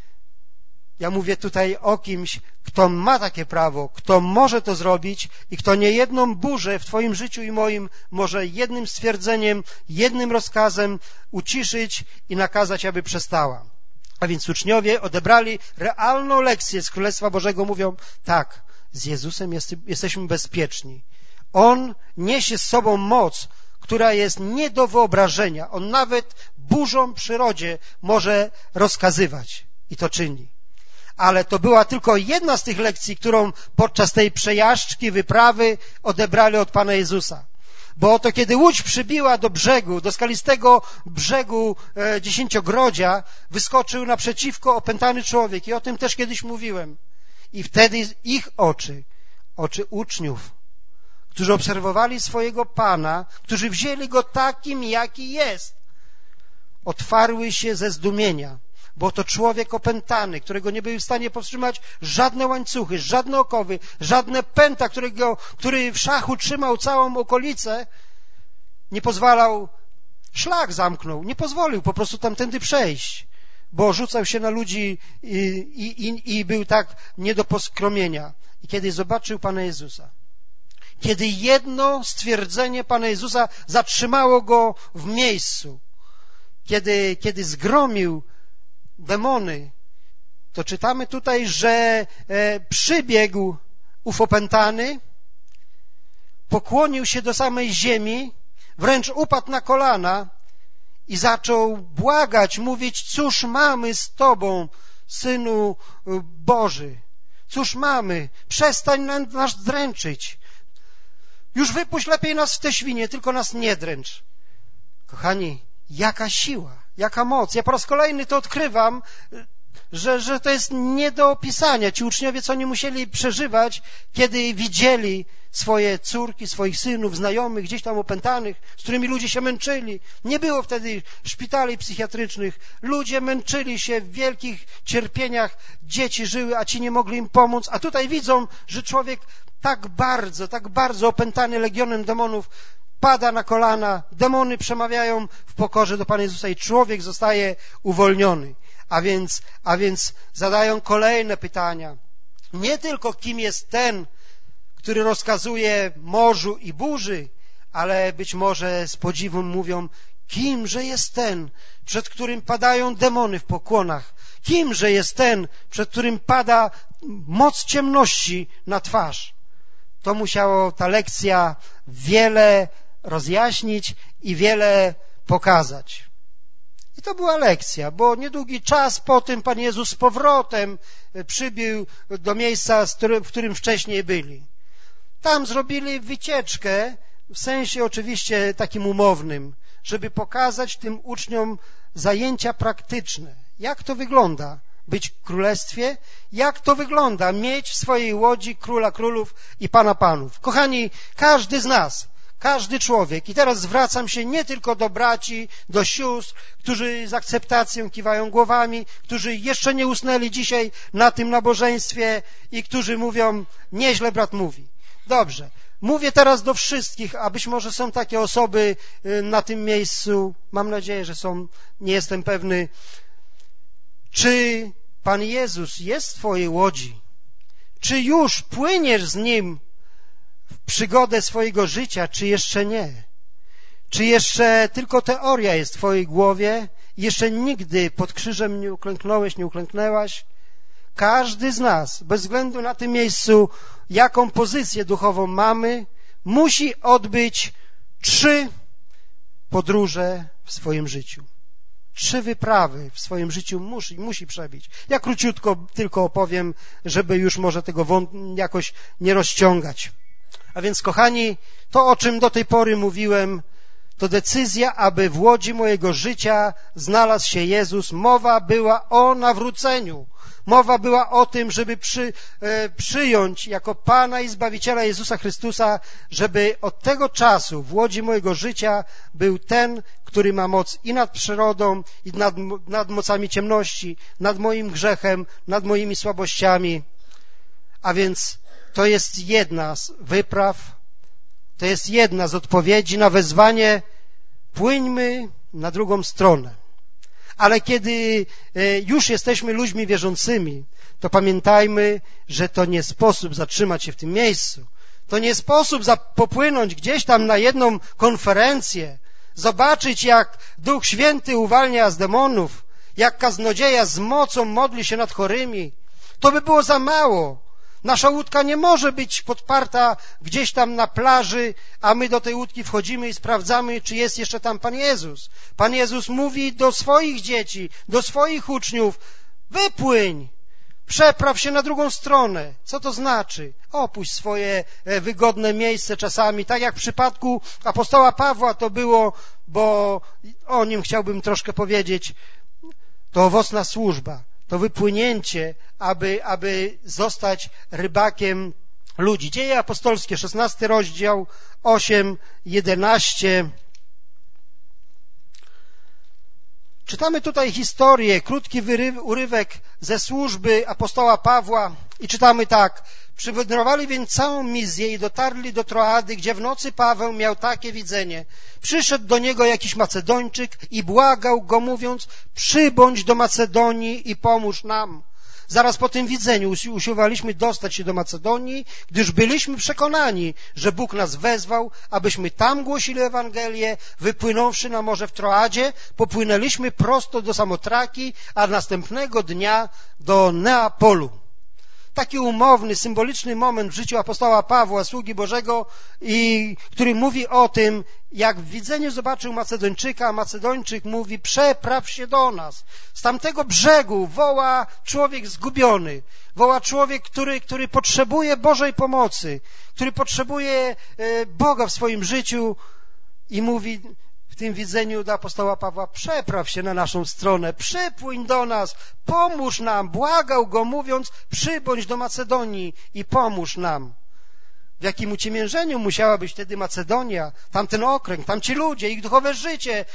Ja mówię tutaj o kimś, kto ma takie prawo, kto może to zrobić i kto niejedną burzę w Twoim życiu i moim może jednym stwierdzeniem, jednym rozkazem uciszyć i nakazać, aby przestała. A więc uczniowie odebrali realną lekcję z Królestwa Bożego, mówią, tak, z Jezusem jesteśmy bezpieczni. On niesie z sobą moc, która jest nie do wyobrażenia. On nawet burzom w przyrodzie może rozkazywać i to czyni. Ale to była tylko jedna z tych lekcji, którą podczas tej przejażdżki, wyprawy odebrali od Pana Jezusa. Bo oto kiedy łódź przybiła do brzegu, do skalistego brzegu Dziesięciogrodzia, wyskoczył naprzeciwko opętany człowiek. I o tym też kiedyś mówiłem. I wtedy ich oczy uczniów, którzy obserwowali swojego Pana, którzy wzięli Go takim, jaki jest, otwarły się ze zdumienia. Bo to człowiek opętany, którego nie były w stanie powstrzymać żadne łańcuchy, żadne okowy, żadne pęta, który w szachu trzymał całą okolicę, nie pozwalał, szlak zamknął, nie pozwolił po prostu tamtędy przejść, bo rzucał się na ludzi i był tak nie do poskromienia. I kiedy zobaczył Pana Jezusa, kiedy jedno stwierdzenie Pana Jezusa zatrzymało Go w miejscu, kiedy zgromił demony, to czytamy tutaj, że przybiegł ów opętany, pokłonił się do samej ziemi, wręcz upadł na kolana i zaczął błagać, mówić, cóż mamy z Tobą, Synu Boży? Cóż mamy? Przestań nas dręczyć. Już wypuść lepiej nas w te świnie, tylko nas nie dręcz. Kochani, jaka siła, jaka moc. Ja po raz kolejny to odkrywam, że to jest nie do opisania. Ci uczniowie, co oni musieli przeżywać, kiedy widzieli swoje córki, swoich synów, znajomych, gdzieś tam opętanych, z którymi ludzie się męczyli. Nie było wtedy szpitali psychiatrycznych. Ludzie męczyli się w wielkich cierpieniach. Dzieci żyły, a ci nie mogli im pomóc. A tutaj widzą, że człowiek tak bardzo opętany legionem demonów pada na kolana, demony przemawiają w pokorze do Pana Jezusa i człowiek zostaje uwolniony. A więc zadają kolejne pytania. Nie tylko kim jest ten, który rozkazuje morzu i burzy, ale być może z podziwem mówią, kimże jest ten, przed którym padają demony w pokłonach? Kimże jest ten, przed którym pada moc ciemności na twarz? To musiało ta lekcja wiele rozjaśnić i wiele pokazać. I to była lekcja, bo niedługi czas po tym Pan Jezus z powrotem przybył do miejsca, w którym wcześniej byli. Tam zrobili wycieczkę, w sensie oczywiście takim umownym, żeby pokazać tym uczniom zajęcia praktyczne. Jak to wygląda być w królestwie? Jak to wygląda mieć w swojej łodzi Króla Królów i Pana Panów? Kochani, każdy z nas, Każdy człowiek, i teraz zwracam się nie tylko do braci, do sióstr, którzy z akceptacją kiwają głowami, którzy jeszcze nie usnęli dzisiaj na tym nabożeństwie i którzy mówią, nieźle brat mówi. Dobrze, mówię teraz do wszystkich, a być może są takie osoby na tym miejscu, mam nadzieję, że są, nie jestem pewny. Czy Pan Jezus jest w twojej łodzi? Czy już płyniesz z Nim w przygodę swojego życia, czy jeszcze nie? Czy jeszcze tylko teoria jest w twojej głowie i jeszcze nigdy pod krzyżem nie uklęknąłeś, nie uklęknęłaś? Każdy z nas, bez względu na tym miejscu, jaką pozycję duchową mamy, musi odbyć 3 podróże w swoim życiu. 3 wyprawy w swoim życiu musi przebyć. Ja króciutko tylko opowiem, żeby już może tego jakoś nie rozciągać. A więc, kochani, to, o czym do tej pory mówiłem, to decyzja, aby w łodzi mojego życia znalazł się Jezus. Mowa była o nawróceniu. Mowa była o tym, żeby przyjąć jako Pana i Zbawiciela Jezusa Chrystusa, żeby od tego czasu w łodzi mojego życia był ten, który ma moc i nad przyrodą, i nad mocami ciemności, nad moim grzechem, nad moimi słabościami. A więc to jest jedna z wypraw, to jest jedna z odpowiedzi na wezwanie płyńmy na drugą stronę. Ale kiedy już jesteśmy ludźmi wierzącymi, to pamiętajmy, że to nie sposób zatrzymać się w tym miejscu. To nie sposób popłynąć gdzieś tam na jedną konferencję, zobaczyć, jak Duch Święty uwalnia z demonów, jak kaznodzieja z mocą modli się nad chorymi. To by było za mało. Nasza łódka nie może być podparta gdzieś tam na plaży, a my do tej łódki wchodzimy i sprawdzamy, czy jest jeszcze tam Pan Jezus. Pan Jezus mówi do swoich dzieci, do swoich uczniów, wypłyń, przepraw się na drugą stronę. Co to znaczy? Opuść swoje wygodne miejsce czasami, tak jak w przypadku apostoła Pawła to było, bo o nim chciałbym troszkę powiedzieć, to owocna służba. To wypłynięcie, aby zostać rybakiem ludzi. Dzieje apostolskie, 16 rozdział, 8, 11. Czytamy tutaj historię, krótki urywek ze służby apostoła Pawła i czytamy tak. Przywędrowali więc całą Mizję i dotarli do Troady, gdzie w nocy Paweł miał takie widzenie. Przyszedł do niego jakiś Macedończyk i błagał go, mówiąc, przybądź do Macedonii i pomóż nam. Zaraz po tym widzeniu usiłowaliśmy dostać się do Macedonii, gdyż byliśmy przekonani, że Bóg nas wezwał, abyśmy tam głosili Ewangelię. Wypłynąwszy na morze w Troadzie, popłynęliśmy prosto do Samotraki, a następnego dnia do Neapolu. Taki umowny, symboliczny moment w życiu apostoła Pawła, sługi Bożego, który mówi o tym, jak w widzeniu zobaczył Macedończyka, a Macedończyk mówi, przepraw się do nas. Z tamtego brzegu woła człowiek zgubiony, woła człowiek, który potrzebuje Bożej pomocy, który potrzebuje Boga w swoim życiu i mówi w tym widzeniu do apostoła Pawła, przepraw się na naszą stronę, przypłyń do nas, pomóż nam, błagał go, mówiąc, przybądź do Macedonii i pomóż nam. W jakim uciemiężeniu musiała być wtedy Macedonia, tamten okręg, tamci ludzie, ich duchowe życie,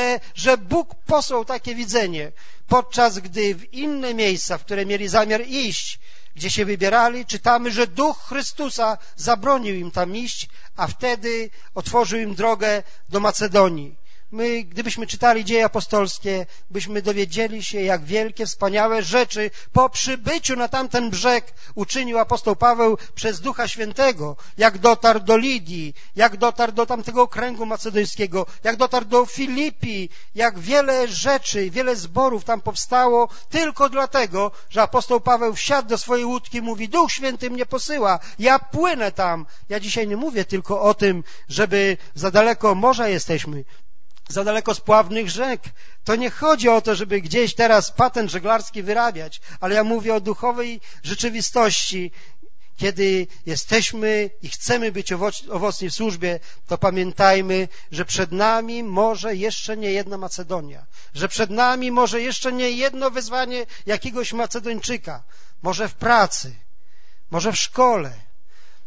że Bóg posłał takie widzenie, podczas gdy w inne miejsca, w które mieli zamiar iść, gdzie się wybierali, czytamy, że Duch Chrystusa zabronił im tam iść, a wtedy otworzył im drogę do Macedonii. My, gdybyśmy czytali Dzieje apostolskie, byśmy dowiedzieli się, jak wielkie, wspaniałe rzeczy po przybyciu na tamten brzeg uczynił apostoł Paweł przez Ducha Świętego, jak dotarł do Lidii, jak dotarł do tamtego okręgu macedońskiego, jak dotarł do Filipii, jak wiele rzeczy, wiele zborów tam powstało tylko dlatego, że apostoł Paweł wsiadł do swojej łódki i mówi, Duch Święty mnie posyła, ja płynę tam. Ja dzisiaj nie mówię tylko o tym, żeby za daleko morza jesteśmy, za daleko spławnych rzek. To nie chodzi o to, żeby gdzieś teraz patent żeglarski wyrabiać, ale ja mówię o duchowej rzeczywistości. Kiedy jesteśmy i chcemy być owocni w służbie, to pamiętajmy, że przed nami może jeszcze nie jedna Macedonia, że przed nami może jeszcze nie jedno wezwanie jakiegoś Macedończyka, może w pracy, może w szkole,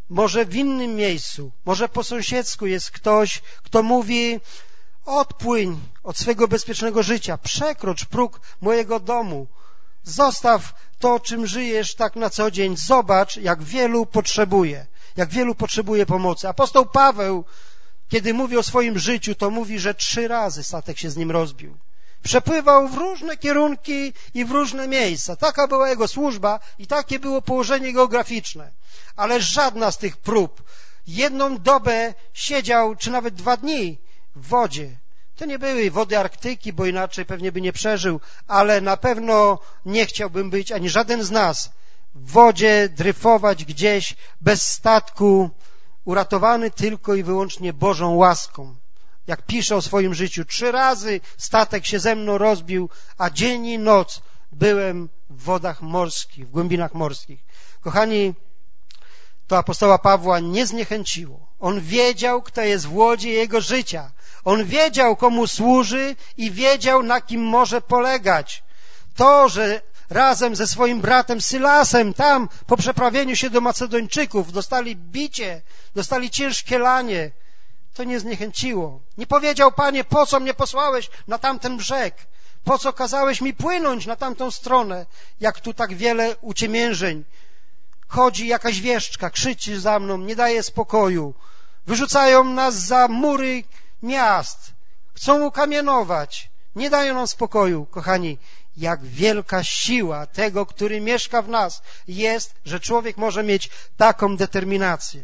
może w innym miejscu, może po sąsiedzku jest ktoś, kto mówi: odpłyń od swego bezpiecznego życia, przekrocz próg mojego domu, zostaw to, czym żyjesz tak na co dzień, zobacz, jak wielu potrzebuje pomocy. Apostoł Paweł, kiedy mówi o swoim życiu, to mówi, że 3 razy statek się z nim rozbił. Przepływał w różne kierunki i w różne miejsca. Taka była jego służba i takie było położenie geograficzne. Ale żadna z tych prób, 1 dobę siedział, czy nawet 2 dni w wodzie. To nie były wody Arktyki, bo inaczej pewnie by nie przeżył, ale na pewno nie chciałbym być, ani żaden z nas, w wodzie dryfować gdzieś bez statku, uratowany tylko i wyłącznie Bożą łaską. Jak pisze o swoim życiu: 3 razy statek się ze mną rozbił, a dzień i noc byłem w wodach morskich, w głębinach morskich. Kochani, to apostoła Pawła nie zniechęciło. On wiedział, kto jest w łodzi jego życia. On wiedział, komu służy i wiedział, na kim może polegać. To, że razem ze swoim bratem Sylasem tam po przeprawieniu się do Macedończyków dostali bicie, dostali ciężkie lanie, to nie zniechęciło. Nie powiedział: Panie, po co mnie posłałeś na tamten brzeg? Po co kazałeś mi płynąć na tamtą stronę? Jak tu tak wiele uciemiężeń. Chodzi jakaś wieszczka, krzyczy za mną, nie daje spokoju. Wyrzucają nas za mury miast. Chcą ukamienować. Nie dają nam spokoju. Kochani, jak wielka siła tego, który mieszka w nas, jest, że człowiek może mieć taką determinację.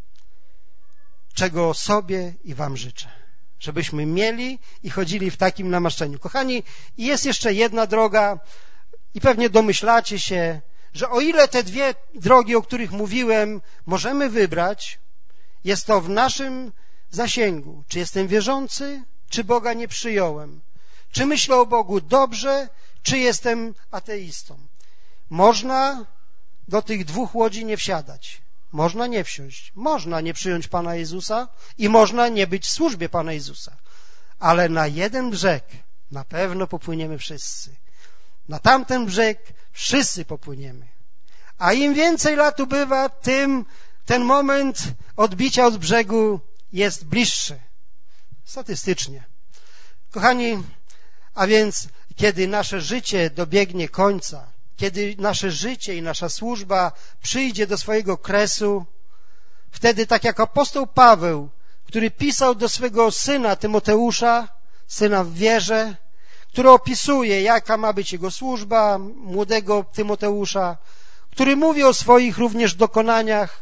Czego sobie i wam życzę. Żebyśmy mieli i chodzili w takim namaszczeniu. Kochani, jest jeszcze jedna droga i pewnie domyślacie się, że o ile te 2 drogi, o których mówiłem, możemy wybrać, jest to w naszym zasięgu. Czy jestem wierzący, czy Boga nie przyjąłem? Czy myślę o Bogu dobrze, czy jestem ateistą? Można do tych 2 łodzi nie wsiadać. Można nie wsiąść. Można nie przyjąć Pana Jezusa i można nie być w służbie Pana Jezusa. Ale na jeden brzeg na pewno popłyniemy wszyscy. Na tamten brzeg wszyscy popłyniemy. A im więcej lat ubywa, tym ten moment odbicia od brzegu jest bliższy. Statystycznie. Kochani, a więc kiedy nasze życie dobiegnie końca, kiedy nasze życie i nasza służba przyjdzie do swojego kresu, wtedy tak jak apostoł Paweł, który pisał do swego syna Tymoteusza, syna w wierze, który opisuje, jaka ma być jego służba, młodego Tymoteusza, który mówi o swoich również dokonaniach,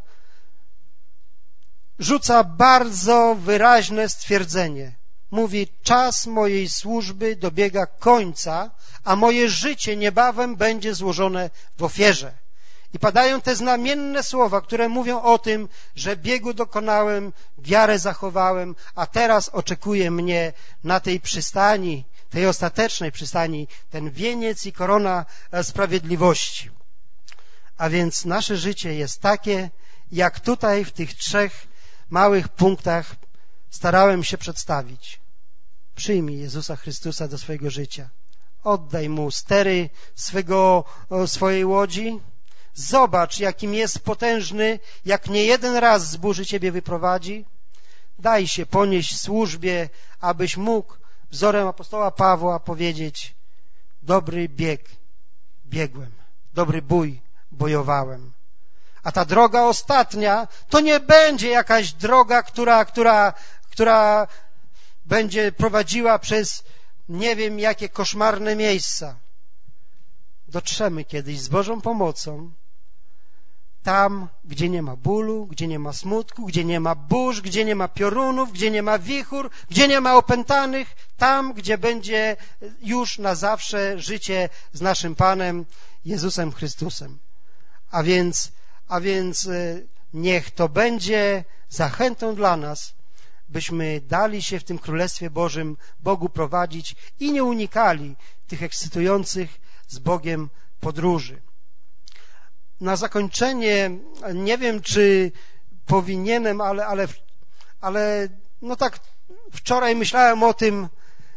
rzuca bardzo wyraźne stwierdzenie. Mówi: czas mojej służby dobiega końca, a moje życie niebawem będzie złożone w ofierze. I padają te znamienne słowa, które mówią o tym, że biegu dokonałem, wiarę zachowałem, a teraz oczekuje mnie na tej przystani, tej ostatecznej przystani, ten wieniec i korona sprawiedliwości. A więc nasze życie jest takie, jak tutaj w tych 3 małych punktach starałem się przedstawić. Przyjmij Jezusa Chrystusa do swojego życia. Oddaj Mu stery swojej łodzi. Zobacz, jakim jest potężny, jak nie jeden raz z burzy Ciebie wyprowadzi. Daj się ponieść służbie, abyś mógł wzorem apostoła Pawła powiedzieć: dobry bieg biegłem, dobry bój bojowałem. A ta droga ostatnia to nie będzie jakaś droga, która będzie prowadziła przez nie wiem jakie koszmarne miejsca. Dotrzemy kiedyś z Bożą pomocą tam, gdzie nie ma bólu, gdzie nie ma smutku, gdzie nie ma burz, gdzie nie ma piorunów, gdzie nie ma wichur, gdzie nie ma opętanych, tam, gdzie będzie już na zawsze życie z naszym Panem Jezusem Chrystusem. A więc niech to będzie zachętą dla nas, byśmy dali się w tym Królestwie Bożym Bogu prowadzić i nie unikali tych ekscytujących z Bogiem podróży. Na zakończenie, nie wiem, czy powinienem, ale no tak wczoraj myślałem o tym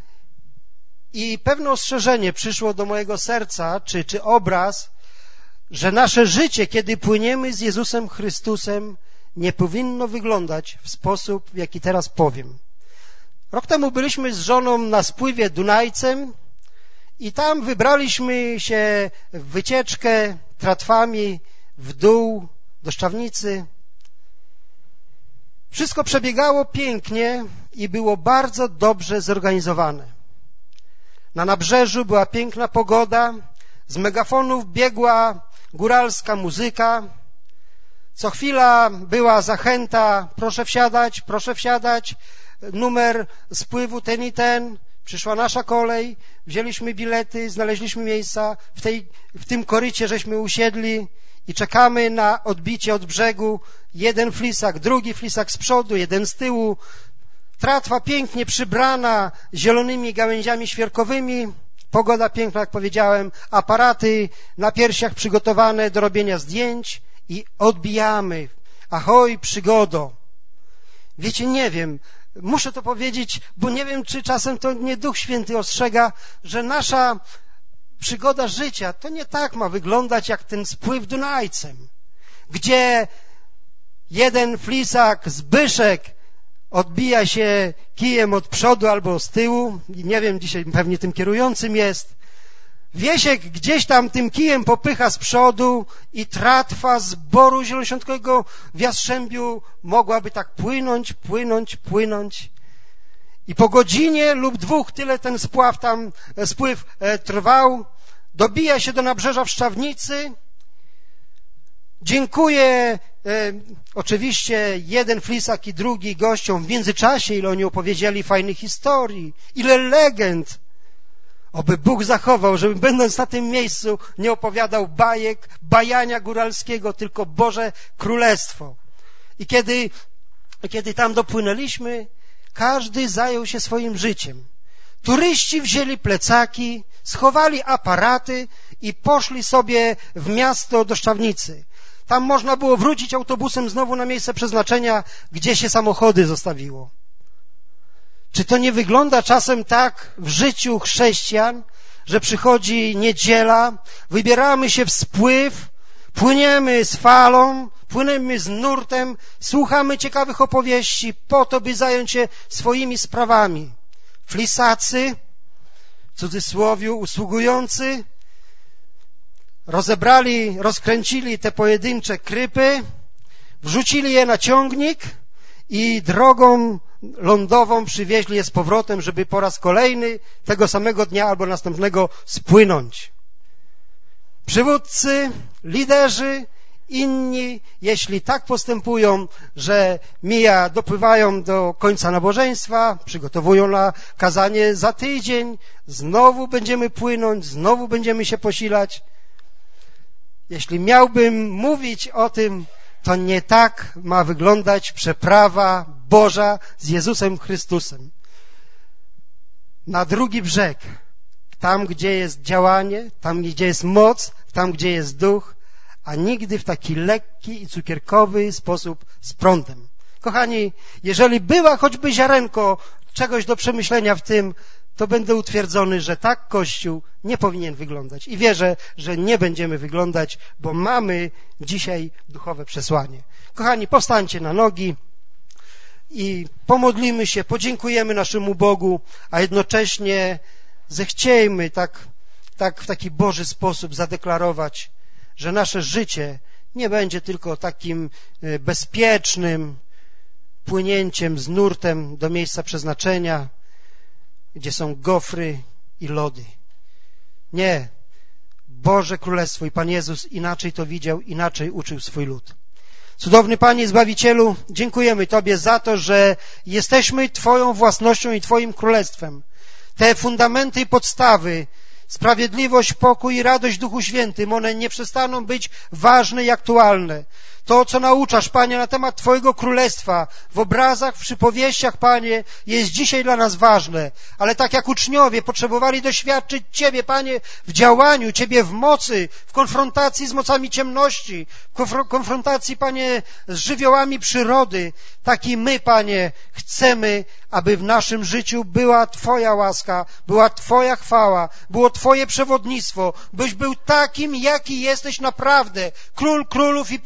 i pewne ostrzeżenie przyszło do mojego serca, czy obraz, że nasze życie, kiedy płyniemy z Jezusem Chrystusem, nie powinno wyglądać w sposób, w jaki teraz powiem. Rok temu byliśmy z żoną na spływie Dunajcem i tam wybraliśmy się w wycieczkę tratwami w dół do Szczawnicy. Wszystko przebiegało pięknie i było bardzo dobrze zorganizowane. Na nabrzeżu była piękna pogoda, z megafonów biegła góralska muzyka. Co chwila była zachęta, proszę wsiadać, numer spływu ten i ten. Przyszła nasza kolej, wzięliśmy bilety, znaleźliśmy miejsca, w tym korycie żeśmy usiedli i czekamy na odbicie od brzegu. Jeden flisak, drugi flisak z przodu, jeden z tyłu. Tratwa pięknie przybrana zielonymi gałęziami świerkowymi. Pogoda piękna, jak powiedziałem. Aparaty na piersiach przygotowane do robienia zdjęć i odbijamy. Ahoj, przygodo. Wiecie, nie wiem, muszę to powiedzieć, bo nie wiem, czy czasem to nie Duch Święty ostrzega, że nasza przygoda życia to nie tak ma wyglądać jak ten spływ Dunajcem, gdzie jeden flisak, Zbyszek, odbija się kijem od przodu albo z tyłu, nie wiem, dzisiaj pewnie tym kierującym jest. Wiesiek gdzieś tam tym kijem popycha z przodu i tratwa z Boru Zielonoświątkowego w Jastrzębiu mogłaby tak płynąć. I po godzinie lub dwóch, tyle ten spływ trwał, dobija się do nabrzeża w Szczawnicy. Dziękuję oczywiście jeden flisak i drugi gościom w międzyczasie, ile oni opowiedzieli fajnych historii, ile legend. Oby Bóg zachował, żebym będąc na tym miejscu nie opowiadał bajek, bajania góralskiego, tylko Boże Królestwo. I kiedy tam dopłynęliśmy, każdy zajął się swoim życiem. Turyści wzięli plecaki, schowali aparaty i poszli sobie w miasto do Szczawnicy. Tam można było wrócić autobusem znowu na miejsce przeznaczenia, gdzie się samochody zostawiło. Czy to nie wygląda czasem tak w życiu chrześcijan, że przychodzi niedziela, wybieramy się w spływ, płyniemy z falą, płyniemy z nurtem, słuchamy ciekawych opowieści po to, by zająć się swoimi sprawami. Flisacy, w cudzysłowiu usługujący, rozkręcili te pojedyncze krypy, wrzucili je na ciągnik i drogą lądową przywieźli je z powrotem, żeby po raz kolejny tego samego dnia albo następnego spłynąć. Przywódcy, liderzy, inni, jeśli tak postępują, że dopływają do końca nabożeństwa, przygotowują na kazanie za tydzień, znowu będziemy płynąć, znowu będziemy się posilać. Jeśli miałbym mówić o tym, to nie tak ma wyglądać przeprawa Boża z Jezusem Chrystusem. Na drugi brzeg, tam gdzie jest działanie, tam gdzie jest moc, tam gdzie jest duch, a nigdy w taki lekki i cukierkowy sposób z prądem. Kochani, jeżeli była choćby ziarenko czegoś do przemyślenia w tym, to będę utwierdzony, że tak Kościół nie powinien wyglądać. I wierzę, że nie będziemy wyglądać, bo mamy dzisiaj duchowe przesłanie. Kochani, powstańcie na nogi i pomodlimy się, podziękujemy naszemu Bogu, a jednocześnie zechciejmy tak w taki Boży sposób zadeklarować, że nasze życie nie będzie tylko takim bezpiecznym płynięciem z nurtem do miejsca przeznaczenia, gdzie są gofry i lody. Nie. Boże Królestwo i Pan Jezus inaczej to widział, inaczej uczył swój lud. Cudowny Panie Zbawicielu, dziękujemy Tobie za to, że jesteśmy Twoją własnością i Twoim Królestwem. Te fundamenty i podstawy, sprawiedliwość, pokój i radość w Duchu Świętym, one nie przestaną być ważne i aktualne. To, co nauczasz, Panie, na temat Twojego Królestwa, w obrazach, w przypowieściach, Panie, jest dzisiaj dla nas ważne. Ale tak jak uczniowie potrzebowali doświadczyć Ciebie, Panie, w działaniu, Ciebie w mocy, w konfrontacji z mocami ciemności, w konfrontacji, Panie, z żywiołami przyrody, tak i my, Panie, chcemy, aby w naszym życiu była Twoja łaska, była Twoja chwała, było Twoje przewodnictwo, byś był takim, jaki jesteś naprawdę, Król królów i Pan panów,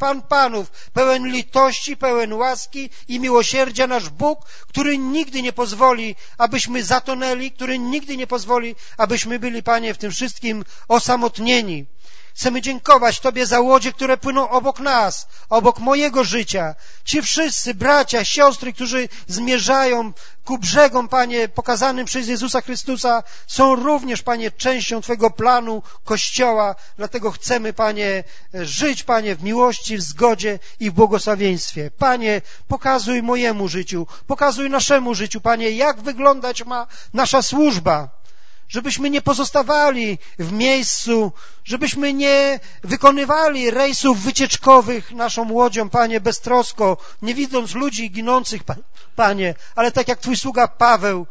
Panów, pełen litości, pełen łaski i miłosierdzia nasz Bóg, który nigdy nie pozwoli, abyśmy zatonęli, który nigdy nie pozwoli, abyśmy byli, Panie, w tym wszystkim osamotnieni. Chcemy dziękować Tobie za łodzie, które płyną obok nas, obok mojego życia. Ci wszyscy bracia, siostry, którzy zmierzają ku brzegom, Panie, pokazanym przez Jezusa Chrystusa, są również, Panie, częścią Twojego planu Kościoła. Dlatego chcemy, Panie, żyć, Panie, w miłości, w zgodzie i w błogosławieństwie. Panie, pokazuj mojemu życiu, pokazuj naszemu życiu, Panie, jak wyglądać ma nasza służba. Żebyśmy nie pozostawali w miejscu, żebyśmy nie wykonywali rejsów wycieczkowych naszą łodzią, Panie, beztrosko, nie widząc ludzi ginących, Panie, ale tak jak Twój sługa Paweł,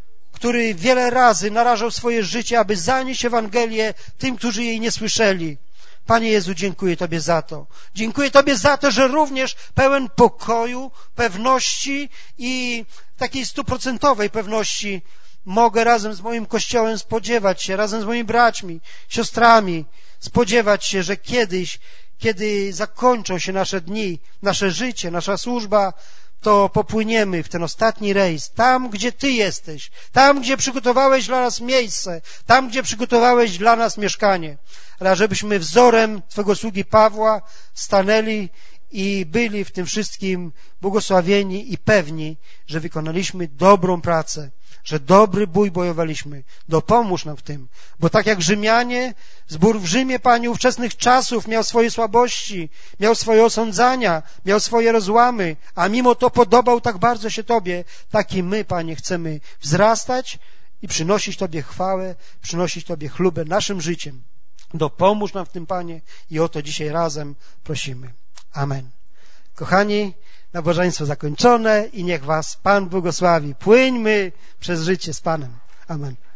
który wiele razy narażał swoje życie, aby zanieść Ewangelię tym, którzy jej nie słyszeli. Panie Jezu, dziękuję Tobie za to. Dziękuję Tobie za to, że również pełen pokoju, pewności i takiej 100% pewności mogę razem z moim Kościołem spodziewać się, razem z moimi braćmi, siostrami, spodziewać się, że kiedyś, kiedy zakończą się nasze dni, nasze życie, nasza służba, to popłyniemy w ten ostatni rejs, tam, gdzie Ty jesteś, tam, gdzie przygotowałeś dla nas miejsce, tam, gdzie przygotowałeś dla nas mieszkanie. Ale żebyśmy wzorem Twego sługi Pawła stanęli i byli w tym wszystkim błogosławieni i pewni, że wykonaliśmy dobrą pracę, że dobry bój bojowaliśmy. Dopomóż nam w tym, bo tak jak Rzymianie, zbór w Rzymie, Panie, ówczesnych czasów miał swoje słabości, miał swoje osądzania, miał swoje rozłamy, a mimo to podobał tak bardzo się Tobie, tak i my, Panie, chcemy wzrastać i przynosić Tobie chwałę, przynosić Tobie chlubę naszym życiem. Dopomóż nam w tym, Panie, i o to dzisiaj razem prosimy. Amen. Kochani, nabożeństwo zakończone i niech Was Pan błogosławi. Płyńmy przez życie z Panem. Amen.